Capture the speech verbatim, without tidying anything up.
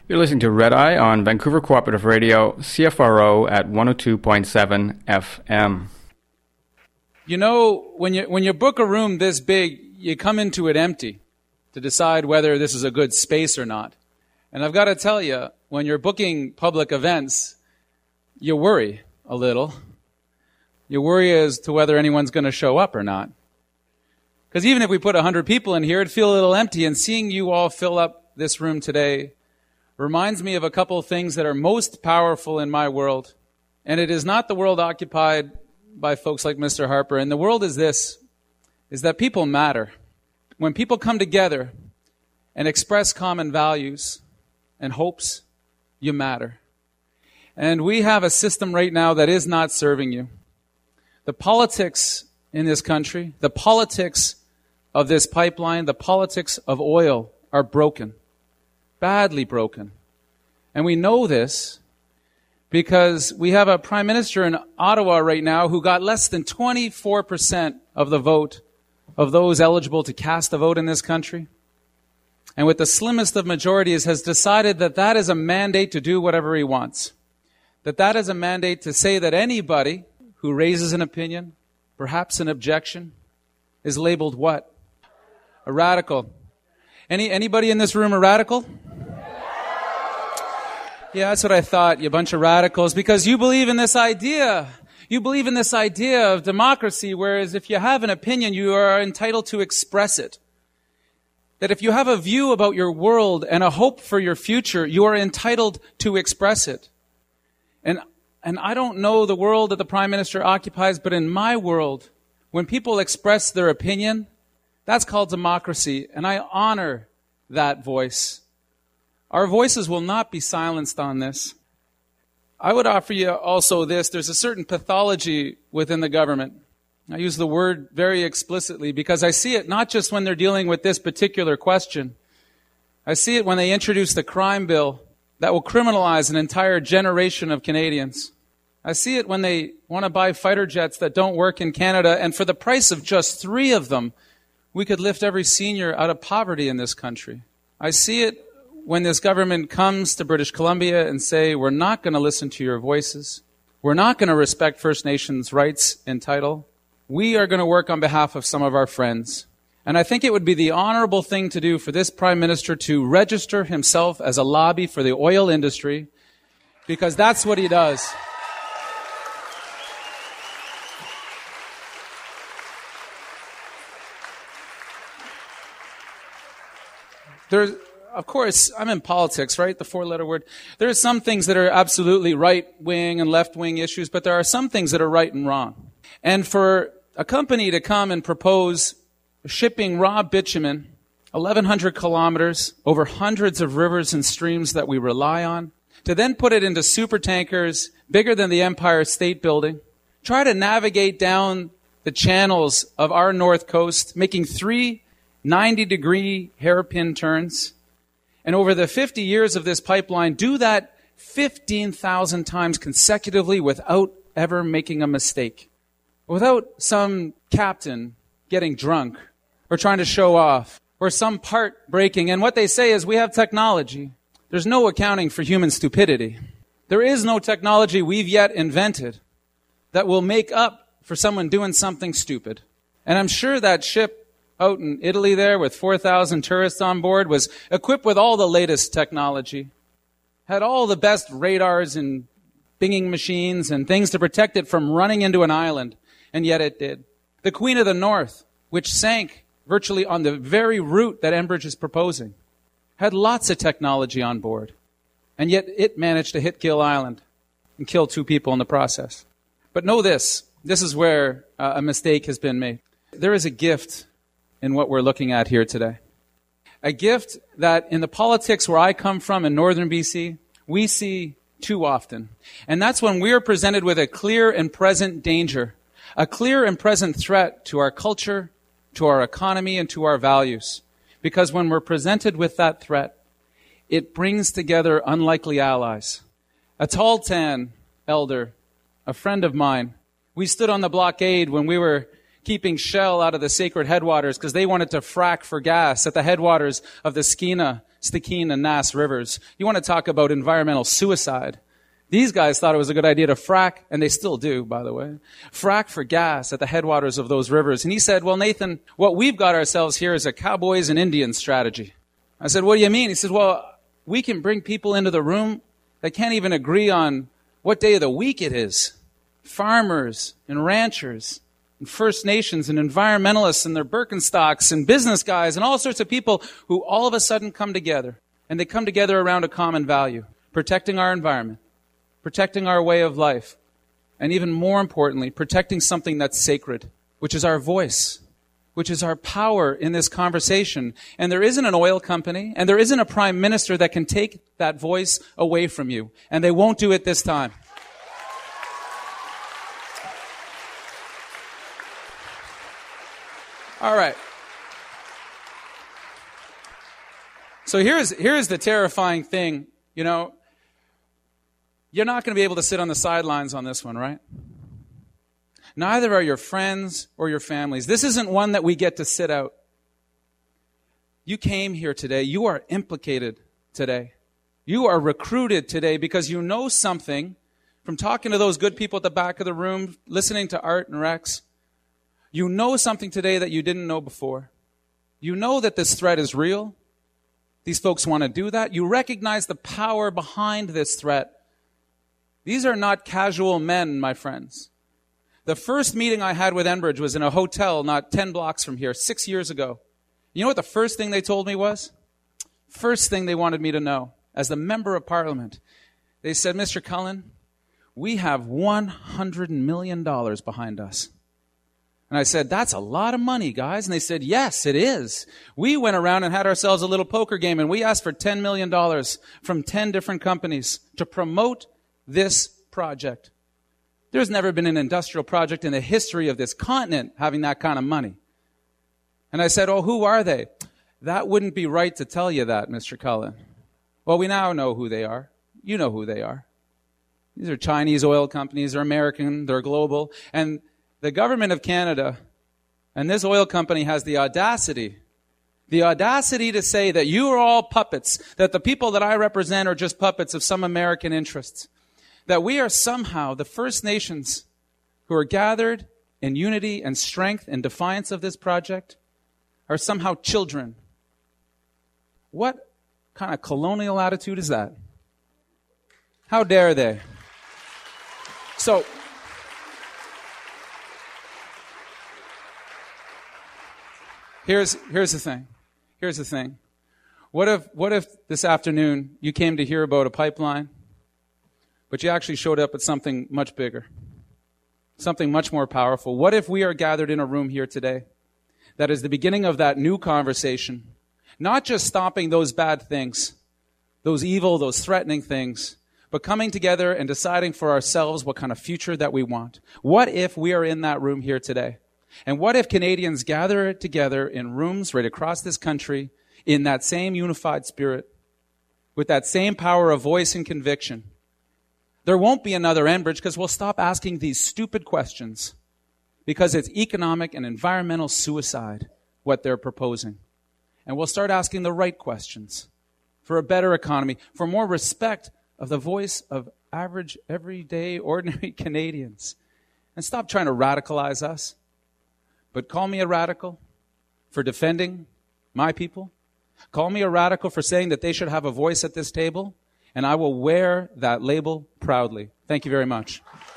You're listening to Red Eye on Vancouver Cooperative Radio, C F R O at one oh two point seven F M. You know, when you when you book a room this big, you come into it empty to decide whether this is a good space or not. And I've got to tell you, when you're booking public events, you worry a little. You worry as to whether anyone's going to show up or not. Because even if we put one hundred people in here, it'd feel a little empty. And seeing you all fill up this room today reminds me of a couple of things that are most powerful in my world. And it is not the world occupied by folks like Mister Harper. And the world is this, is that people matter. When people come together and express common values and hopes, you matter. And we have a system right now that is not serving you. The politics in this country, the politics of this pipeline, the politics of oil are broken. Badly broken. And we know this because we have a prime minister in Ottawa right now who got less than twenty-four percent of the vote of those eligible to cast a vote in this country. And with the slimmest of majorities has decided that that is a mandate to do whatever he wants. That that is a mandate to say that anybody who raises an opinion, perhaps an objection, is labeled what? A radical. Any anybody in this room a radical? Yeah, that's what I thought, you bunch of radicals, because you believe in this idea. You believe in this idea of democracy, whereas if you have an opinion, you are entitled to express it. That if you have a view about your world and a hope for your future, you are entitled to express it. And and I don't know the world that the Prime Minister occupies, but in my world, when people express their opinion, that's called democracy, and I honor that voice. Our voices will not be silenced on this. I would offer you also this. There's a certain pathology within the government. I use the word very explicitly because I see it not just when they're dealing with this particular question. I see it when they introduce the crime bill that will criminalize an entire generation of Canadians. I see it when they want to buy fighter jets that don't work in Canada, and for the price of just three of them, we could lift every senior out of poverty in this country. I see it when this government comes to British Columbia and say, we're not going to listen to your voices. We're not going to respect First Nations rights and title. We are going to work on behalf of some of our friends. And I think it would be the honorable thing to do for this Prime Minister to register himself as a lobby for the oil industry, because that's what he does. There's Of course, I'm in politics, right? The four-letter word. There are some things that are absolutely right-wing and left-wing issues, but there are some things that are right and wrong. And for a company to come and propose shipping raw bitumen eleven hundred kilometers over hundreds of rivers and streams that we rely on, to then put it into super tankers bigger than the Empire State Building, try to navigate down the channels of our north coast, making three ninety-degree hairpin turns, and over the fifty years of this pipeline, do that fifteen thousand times consecutively without ever making a mistake. Without some captain getting drunk or trying to show off or some part breaking. And what they say is we have technology. There's no accounting for human stupidity. There is no technology we've yet invented that will make up for someone doing something stupid. And I'm sure that ship out in Italy there with four thousand tourists on board was equipped with all the latest technology, had all the best radars and binging machines and things to protect it from running into an island, and yet it did. The Queen of the North, which sank virtually on the very route that Enbridge is proposing, had lots of technology on board, and yet it managed to hit Gill Island and kill two people in the process. But know this, this is where uh, a mistake has been made. There is a gift in what we're looking at here today. A gift that in the politics where I come from in northern B C, we see too often. And that's when we are presented with a clear and present danger, a clear and present threat to our culture, to our economy, and to our values. Because when we're presented with that threat, it brings together unlikely allies. A tall tan elder, a friend of mine, we stood on the blockade when we were keeping Shell out of the sacred headwaters because they wanted to frack for gas at the headwaters of the Skeena Stikine and Nass rivers. You want to talk about environmental suicide. These guys thought it was a good idea to frack, and they still do, by the way, frack for gas at the headwaters of those rivers. And he said, well, Nathan, what we've got ourselves here is a cowboys and Indians strategy. I said, what do you mean? He said, well, we can bring people into the room that can't even agree on what day of the week it is. Farmers and ranchers and First Nations and environmentalists and their Birkenstocks and business guys and all sorts of people who all of a sudden come together. And they come together around a common value, protecting our environment, protecting our way of life, and even more importantly, protecting something that's sacred, which is our voice, which is our power in this conversation. And there isn't an oil company, and there isn't a prime minister that can take that voice away from you. And they won't do it this time. All right. So here's, here's the terrifying thing, you know. You're not going to be able to sit on the sidelines on this one, right? Neither are your friends or your families. This isn't one that we get to sit out. You came here today. You are implicated today. You are recruited today because you know something from talking to those good people at the back of the room, listening to Art and Rex. You know something today that you didn't know before. You know that this threat is real. These folks want to do that. You recognize the power behind this threat. These are not casual men, my friends. The first meeting I had with Enbridge was in a hotel not ten blocks from here, six years ago. You know what the first thing they told me was? First thing they wanted me to know, as the member of parliament, they said, Mister Cullen, we have one hundred million dollars behind us. And I said, that's a lot of money, guys. And they said, yes, it is. We went around and had ourselves a little poker game, and we asked for ten million dollars from ten different companies to promote this project. There's never been an industrial project in the history of this continent having that kind of money. And I said, oh, who are they? That wouldn't be right to tell you that, Mister Cullen. Well, we now know who they are. You know who they are. These are Chinese oil companies. They're American. They're global. And the government of Canada and this oil company has the audacity, the audacity to say that you are all puppets, that the people that I represent are just puppets of some American interests. That we are somehow the First Nations who are gathered in unity and strength in defiance of this project are somehow children. What kind of colonial attitude is that? How dare they? So, here's, here's the thing. Here's the thing. What if, what if this afternoon you came to hear about a pipeline, but you actually showed up at something much bigger, something much more powerful? What if we are gathered in a room here today that is the beginning of that new conversation, not just stopping those bad things, those evil, those threatening things, but coming together and deciding for ourselves what kind of future that we want? What if we are in that room here today? And what if Canadians gather together in rooms right across this country in that same unified spirit, with that same power of voice and conviction? There won't be another Enbridge because we'll stop asking these stupid questions because it's economic and environmental suicide, what they're proposing. And we'll start asking the right questions for a better economy, for more respect of the voice of average, everyday, ordinary Canadians. And stop trying to radicalize us. But call me a radical for defending my people. Call me a radical for saying that they should have a voice at this table. And I will wear that label proudly. Thank you very much.